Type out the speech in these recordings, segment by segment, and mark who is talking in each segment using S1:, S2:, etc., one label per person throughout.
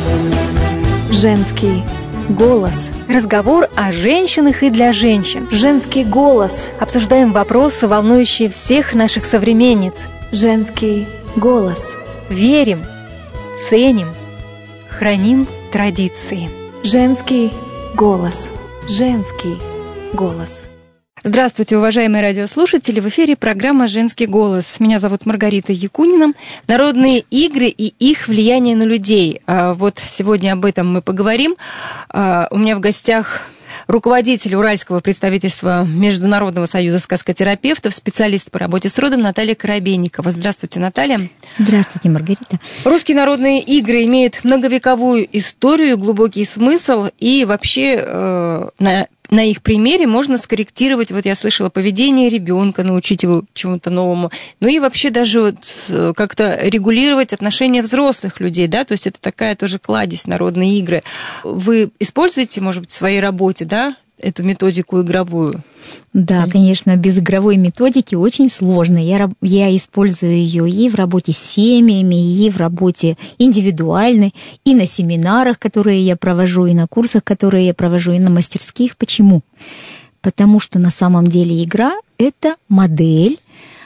S1: Женский голос.
S2: Разговор о женщинах и для женщин.
S1: Женский голос.
S2: Обсуждаем вопросы, волнующие всех наших современниц.
S1: Женский голос.
S2: Верим, ценим, храним традиции.
S1: Женский голос. Женский голос.
S2: Здравствуйте, уважаемые радиослушатели! В эфире программа «Женский голос». Меня зовут Маргарита Якунина. Народные игры и их влияние на людей. Вот сегодня об этом мы поговорим. У меня в гостях руководитель Уральского представительства Международного союза сказкотерапевтов, специалист по работе с родом Наталья Коробейникова. Здравствуйте, Наталья.
S3: Здравствуйте, Маргарита.
S2: Русские народные игры имеют многовековую историю, глубокий смысл, и вообще на их примере можно скорректировать, вот я слышала, поведение ребенка, научить его чему-то новому, ну и вообще даже вот как-то регулировать отношения взрослых людей, да, то есть это такая тоже кладезь, народные игры. Вы используете, может быть, в своей работе, да, эту методику игровую?
S3: Да, конечно, без игровой методики очень сложно. Я использую ее и в работе с семьями, и в работе индивидуальной, и на семинарах, которые я провожу, и на курсах, которые я провожу, и на мастерских. Почему? Потому что на самом деле игра — это модель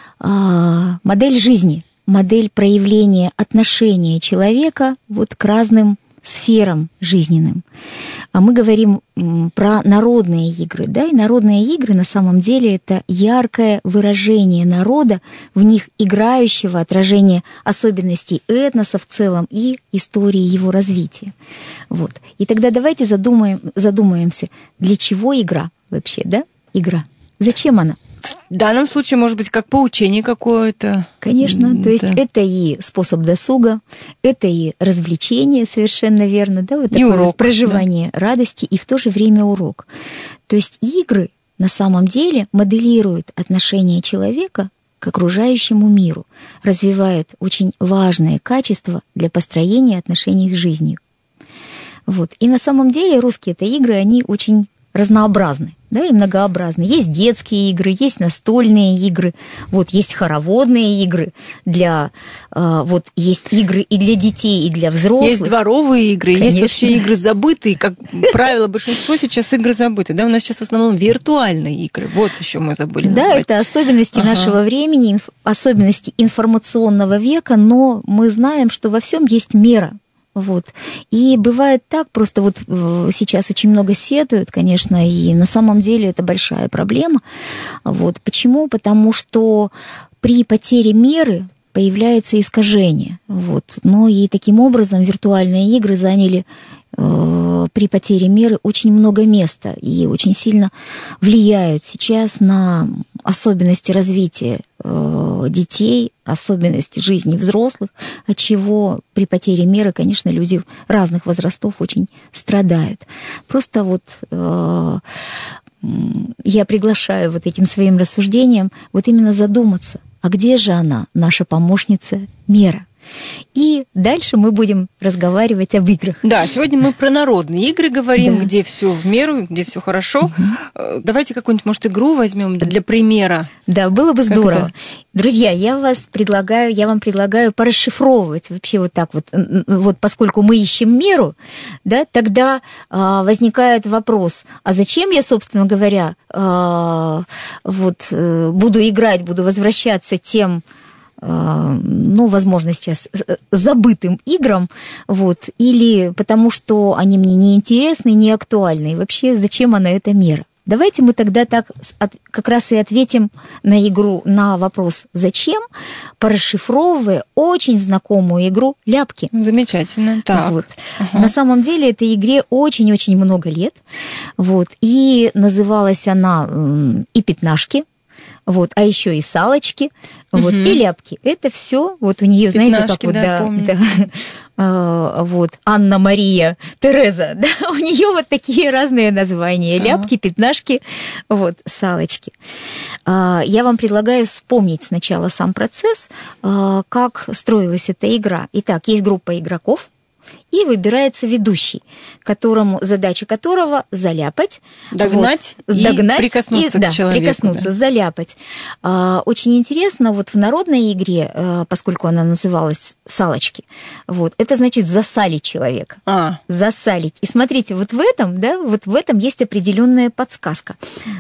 S3: жизни, модель проявления отношения человека вот к разным сферам жизненным. А мы говорим про народные игры, да, и народные игры на самом деле это яркое выражение народа, в них играющего отражение особенностей этноса в целом и истории его развития. Вот. И тогда давайте задумаемся, для чего игра вообще, да? Игра. Зачем она?
S2: В данном случае, может быть, как поучение какое-то.
S3: Конечно, то есть это и способ досуга, это и развлечение, совершенно верно, да, вот такое урок, вот проживание радости и в то же время урок. То есть игры на самом деле моделируют отношение человека к окружающему миру, развивают очень важные качества для построения отношений с жизнью. Вот. И на самом деле русские-то игры, они очень разнообразны, да, и многообразны. Есть детские игры, есть настольные игры, вот, есть хороводные игры, вот, есть игры и для детей, и для взрослых.
S2: Есть дворовые игры,
S3: конечно.
S2: Есть вообще игры забытые, как правило, большинство сейчас игры забыты, да, у нас сейчас в основном виртуальные игры, вот еще мы забыли назвать.
S3: Да, это особенности нашего времени, особенности информационного века, но мы знаем, что во всем есть мера. Вот. И бывает так, просто вот сейчас очень много сетуют, конечно, и на самом деле это большая проблема. Вот. Почему? Потому что при потере меры появляется искажение. Вот. Но и таким образом виртуальные игры заняли при потере меры очень много места и очень сильно влияют сейчас на особенности развития детей, особенности жизни взрослых, от чего при потере меры, конечно, люди разных возрастов очень страдают. Просто вот я приглашаю вот этим своим рассуждением вот именно задуматься, а где же она, наша помощница мера? И дальше мы будем разговаривать об играх.
S2: Да, сегодня мы про народные игры говорим,
S3: да.
S2: Где все в меру, где все хорошо. Давайте какую-нибудь, может, игру возьмем для примера.
S3: Да, было бы здорово. Друзья, я вам предлагаю порасшифровывать вообще вот так вот, поскольку мы ищем меру, да, тогда возникает вопрос, а зачем я, собственно говоря, буду играть, буду возвращаться тем, возможно, сейчас забытым играм, вот, или потому что они мне не интересны, не актуальны, и вообще зачем она эта мера? Давайте мы тогда так как раз и ответим на вопрос «Зачем?», порасшифровывая очень знакомую игру «Ляпки».
S2: Замечательно, так.
S3: Вот. На самом деле этой игре очень-очень много лет, вот, и называлась она и «Пятнашки», вот, а еще и салочки, вот, и ляпки. Это все вот у нее, знаете, как вот, вот, Анна-Мария, Тереза, да, у нее вот такие разные названия: ляпки, пятнашки, вот, салочки. Я вам предлагаю вспомнить сначала сам процесс, как строилась эта игра. Итак, есть группа игроков, и выбирается ведущий, задача которого заляпать,
S2: догнать и прикоснуться к человеку.
S3: Прикоснуться, заляпать. Очень интересно, вот в народной игре, поскольку она называлась «Салочки», это значит засалить человека. Засалить. И смотрите, вот в этом есть определенная подсказка.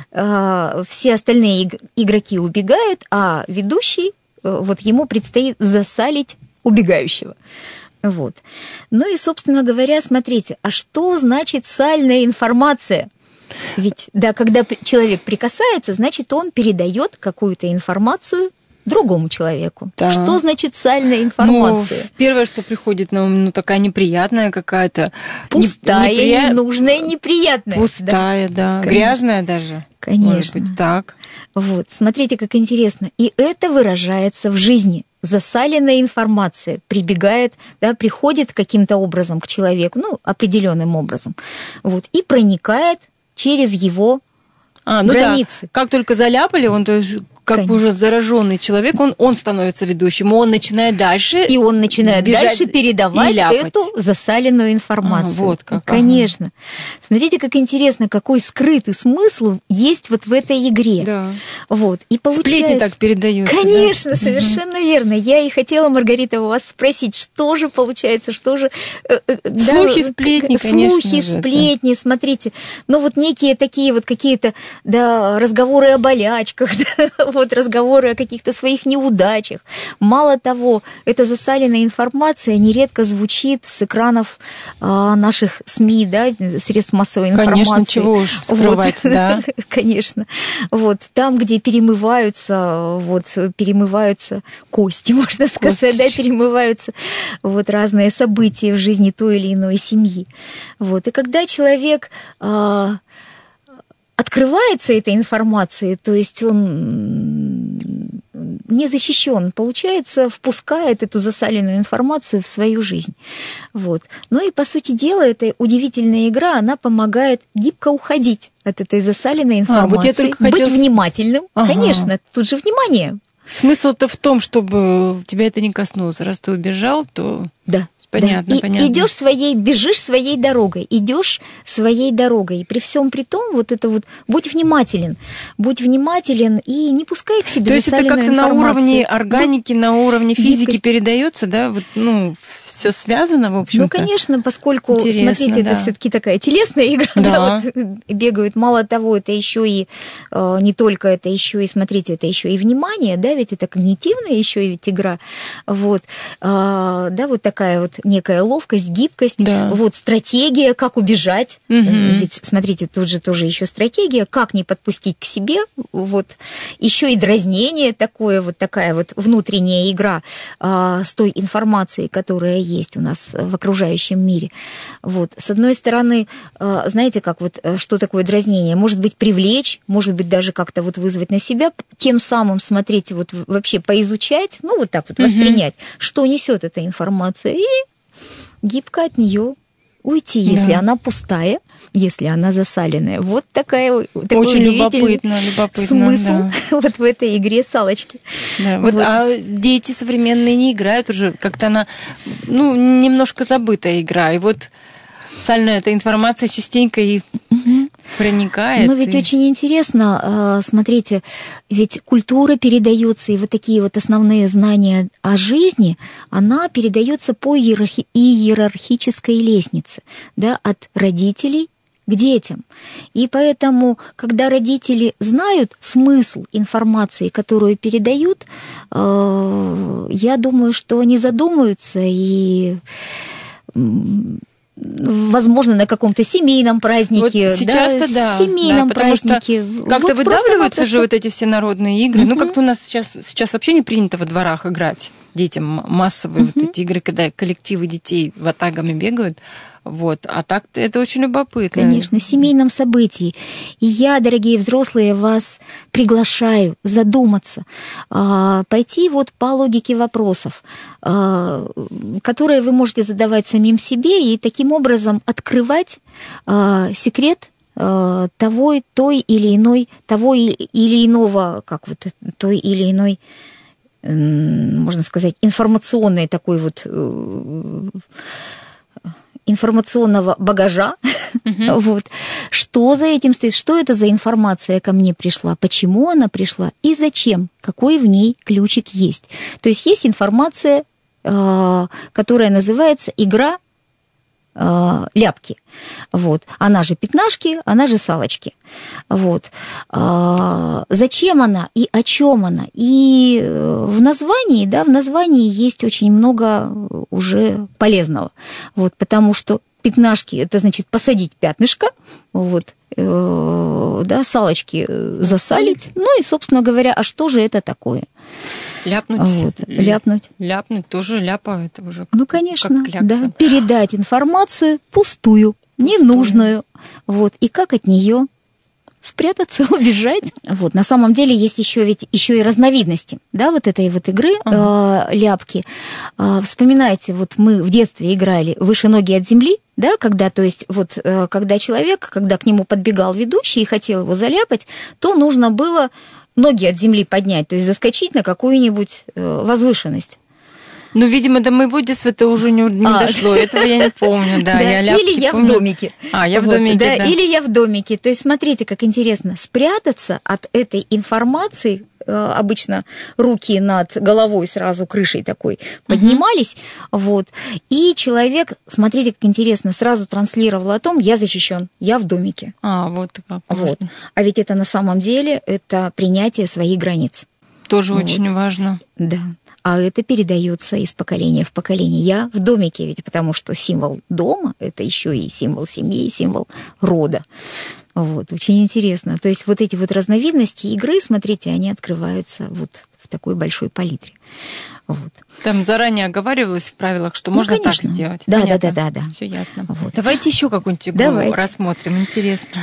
S3: Все остальные игроки убегают, а ведущий, ему предстоит засалить убегающего. Ну и, собственно говоря, смотрите, а что значит сальная информация? Ведь, когда человек прикасается, значит, он передает какую-то информацию другому человеку. Да. Что значит сальная информация?
S2: Первое, что приходит на ум, такая неприятная какая-то.
S3: Пустая, ненужная, неприятная.
S2: Пустая, да. Грязная даже.
S3: Конечно.
S2: Может быть, так.
S3: Смотрите, как интересно. И это выражается в жизни. Засаленная информация приходит каким-то образом к человеку, определенным образом, и проникает через его границы.
S2: Да. Как только заляпали, он как бы уже зараженный человек, он становится ведущим, он начинает дальше.
S3: И он начинает дальше передавать эту засаленную информацию.
S2: Вот как.
S3: Конечно. Смотрите, как интересно, какой скрытый смысл есть в этой игре.
S2: Да.
S3: И получается...
S2: Сплетни так передаются.
S3: Конечно, совершенно верно. Я и хотела, Маргарита, у вас спросить, что же получается, что же...
S2: Слухи, сплетни, конечно.
S3: Слухи, сплетни, смотрите. Некие такие какие-то разговоры о болячках, разговоры о каких-то своих неудачах. Мало того, эта засаленная информация нередко звучит с экранов наших СМИ, средств массовой информации.
S2: Конечно, чего уж скрывать, да.
S3: Конечно. Там, где перемываются кости, можно сказать, перемываются разные события в жизни той или иной семьи. И когда человек открывается этой информацией, то есть он не защищен, получается, впускает эту засаленную информацию в свою жизнь. Ну и, по сути дела, эта удивительная игра, она помогает гибко уходить от этой засаленной информации, быть внимательным. Конечно, тут же внимание.
S2: Смысл-то в том, чтобы тебя это не коснулось. Раз ты убежал, то...
S3: Да.
S2: Понятно,
S3: да.
S2: понятно.
S3: Бежишь своей дорогой, идешь своей дорогой. И при всем при том, будь внимателен и не пускай к себе засаленную информацию.
S2: То есть это как-то на уровне органики, на уровне физики передается, да? Все связано, в общем-то.
S3: Конечно, поскольку, смотрите, это все-таки такая телесная игра,
S2: да.
S3: Бегают. Мало того, это еще и не только это, еще и, смотрите, это еще и внимание, ведь это когнитивная еще и ведь игра. Такая некая ловкость, гибкость, стратегия, как убежать. Ведь, смотрите, тут же тоже еще стратегия, как не подпустить к себе, еще и дразнение такое, такая внутренняя игра с той информацией, которая есть у нас в окружающем мире. С одной стороны, знаете, что такое дразнение? Может быть, привлечь, может быть, даже как-то вызвать на себя, тем самым, смотрите, вообще поизучать, воспринять, что несет эта информация, и гибко от нее уйти, если она пустая, если она засаленная. Такой
S2: очень
S3: удивительный смысл в этой игре «Салочки».
S2: Да, а дети современные не играют уже, как-то она, немножко забытая игра. И сальная эта информация частенько и проникает.
S3: Но ведь очень интересно, смотрите, ведь культура передается, и такие основные знания о жизни, она передается по иерархической лестнице, от родителей к детям. И поэтому, когда родители знают смысл информации, которую передают, я думаю, что они задумаются и... возможно, на каком-то семейном празднике.
S2: Сейчас-то да.
S3: Семейном празднике.
S2: Что как-то выдавливаются же эти все народные игры. Как-то у нас сейчас вообще не принято во дворах играть детям массовые эти игры, когда коллективы детей ватагами бегают. А так-то это очень любопытно.
S3: Конечно, семейном событии. И я, дорогие взрослые, вас приглашаю задуматься, пойти по логике вопросов, которые вы можете задавать самим себе, и таким образом открывать секрет той или иной, можно сказать, информационной такой информационного багажа, вот, что за этим стоит, что это за информация ко мне пришла, почему она пришла и зачем, какой в ней ключик есть. То есть есть информация, которая называется игра ляпки. Вот. Она же пятнашки, она же салочки. Вот. Зачем она и о чем она? И в названии, да, в названии есть очень много уже полезного. Вот, потому что пятнашки – это значит посадить пятнышко, вот, да, салочки засалить. Ну и, собственно говоря, а что же это такое?
S2: Ляпнуть.
S3: Вот, ляпнуть.
S2: Ляпнуть тоже ляпа, это уже
S3: ну, конечно,
S2: как клякса.
S3: Да. Передать информацию пустую, ненужную. Вот, и как от нее спрятаться, убежать. Вот, на самом деле есть еще и разновидности, да, вот этой вот игры ляпки. Вспоминайте, вот мы в детстве играли «Выше ноги от земли», да, когда, то есть, вот, когда к нему подбегал ведущий и хотел его заляпать, то нужно было ноги от земли поднять, то есть заскочить на какую-нибудь возвышенность.
S2: Ну, видимо, до моего детства это уже не дошло. Этого я не помню, да.
S3: Или я
S2: помню.
S3: В домике.
S2: Я в домике, да.
S3: Или я в домике. То есть, смотрите, как интересно. Спрятаться от этой информации, обычно руки над головой сразу крышей такой поднимались, вот, и человек, смотрите, как интересно, сразу транслировал о том, я защищен, я в домике.
S2: Вот как.
S3: Вот. А ведь это на самом деле это принятие своих границ.
S2: Тоже очень важно.
S3: Да. А это передается из поколения в поколение. Я в домике, ведь потому что символ дома – это еще и символ семьи, символ рода. Вот, очень интересно. То есть вот эти вот разновидности игры, смотрите, они открываются вот в такой большой палитре. Вот.
S2: Там заранее оговаривалось в правилах, что можно так сделать.
S3: Да.
S2: Все ясно.
S3: Вот.
S2: Давайте еще какую-нибудь игру рассмотрим. Интересно.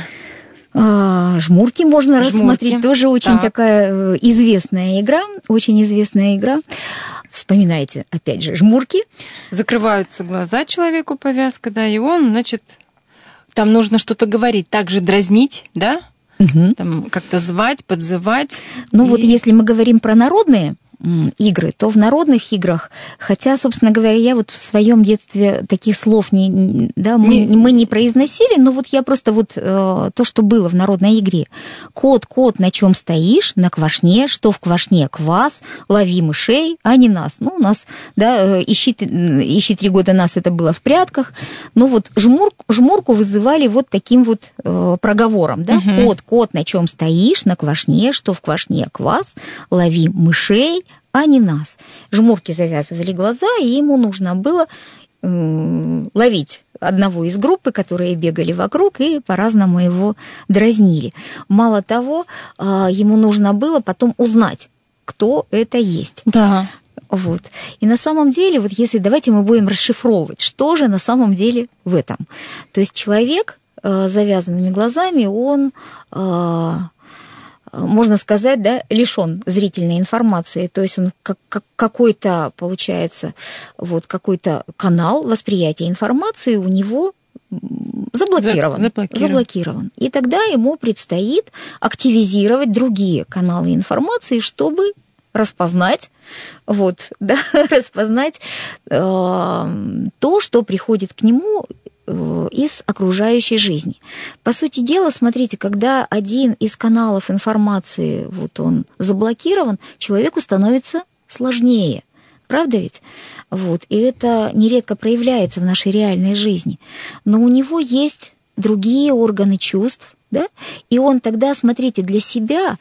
S3: Жмурки можно рассмотреть. Тоже очень такая известная игра, очень известная игра. Вспоминайте, опять же, жмурки.
S2: Закрываются глаза человеку, повязка, да, и он, значит, там нужно что-то говорить, также дразнить, да? Там как-то звать, подзывать.
S3: Ну вот если мы говорим про народные игры, то в народных играх, хотя, собственно говоря, я вот в своем детстве таких слов мы не произносили, но вот я просто вот то, что было в народной игре. Кот, на чем стоишь? На квашне. Что в квашне? Квас. Лови мышей, а не нас. Ну, у нас, да, ищи 3 года нас, это было в прятках. Но вот жмурку вызывали вот таким вот проговором, да? Кот, на чем стоишь? На квашне. Что в квашне? Квас. Лови мышей, а не нас. Жмурки завязывали глаза, и ему нужно было ловить одного из группы, которые бегали вокруг и по-разному его дразнили. Мало того, ему нужно было потом узнать, кто это есть.
S2: Да.
S3: Вот. И на самом деле, вот если давайте мы будем расшифровывать, что же на самом деле в этом. То есть человек с завязанными глазами, он... можно сказать, да, лишен зрительной информации, то есть он как какой-то, получается, вот какой-то канал восприятия информации у него заблокирован. И тогда ему предстоит активизировать другие каналы информации, чтобы распознать, вот, да, распознать то, что приходит к нему из окружающей жизни. По сути дела, смотрите, когда один из каналов информации вот он заблокирован, человеку становится сложнее. Правда ведь? Вот. И это нередко проявляется в нашей реальной жизни. Но у него есть другие органы чувств, да? И он тогда, смотрите, для себя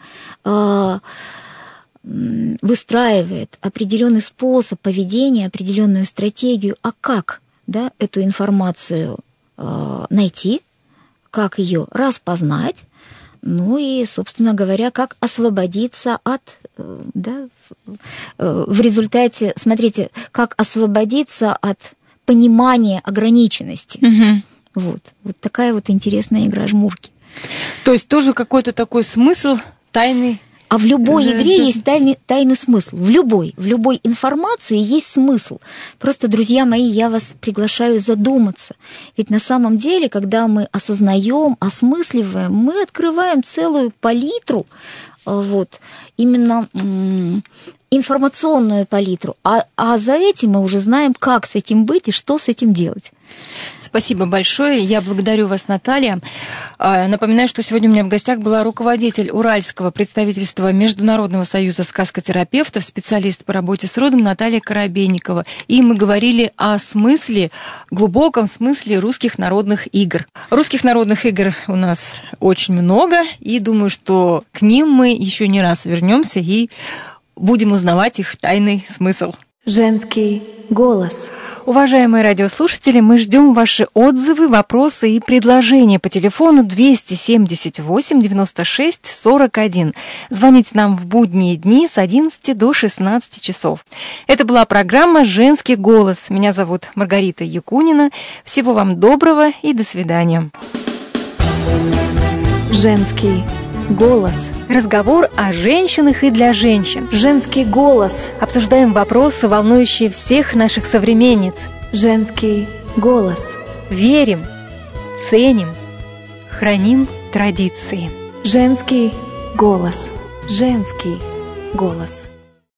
S3: выстраивает определенный способ поведения, определенную стратегию. А как, да, эту информацию найти, как ее распознать, ну и, собственно говоря, как освободиться от, да, в результате, смотрите, как освободиться от понимания ограниченности. Вот такая вот интересная игра жмурки.
S2: То есть тоже какой-то такой смысл тайный.
S3: А в любой игре есть тайный смысл. В любой информации есть смысл. Просто, друзья мои, я вас приглашаю задуматься. Ведь на самом деле, когда мы осознаем, осмысливаем, мы открываем целую палитру вот, именно информационную палитру, а за этим мы уже знаем, как с этим быть и что с этим делать.
S2: Спасибо большое. Я благодарю вас, Наталья. Напоминаю, что сегодня у меня в гостях была руководитель Уральского представительства Международного союза сказкотерапевтов, специалист по работе с родом Наталья Коробейникова. И мы говорили о смысле, глубоком смысле русских народных игр. Русских народных игр у нас очень много, и думаю, что к ним мы еще не раз вернемся и будем узнавать их тайный смысл.
S1: Женский голос.
S2: Уважаемые радиослушатели, мы ждем ваши отзывы, вопросы и предложения по телефону 278 96 41. Звоните нам в будние дни с 11 до 16 часов. Это была программа «Женский голос». Меня зовут Маргарита Якунина. Всего вам доброго и до свидания.
S1: Женский голос.
S2: Разговор о женщинах и для женщин.
S1: Женский голос.
S2: Обсуждаем вопросы, волнующие всех наших современниц.
S1: Женский голос.
S2: Верим, ценим, храним традиции.
S1: Женский голос. Женский голос.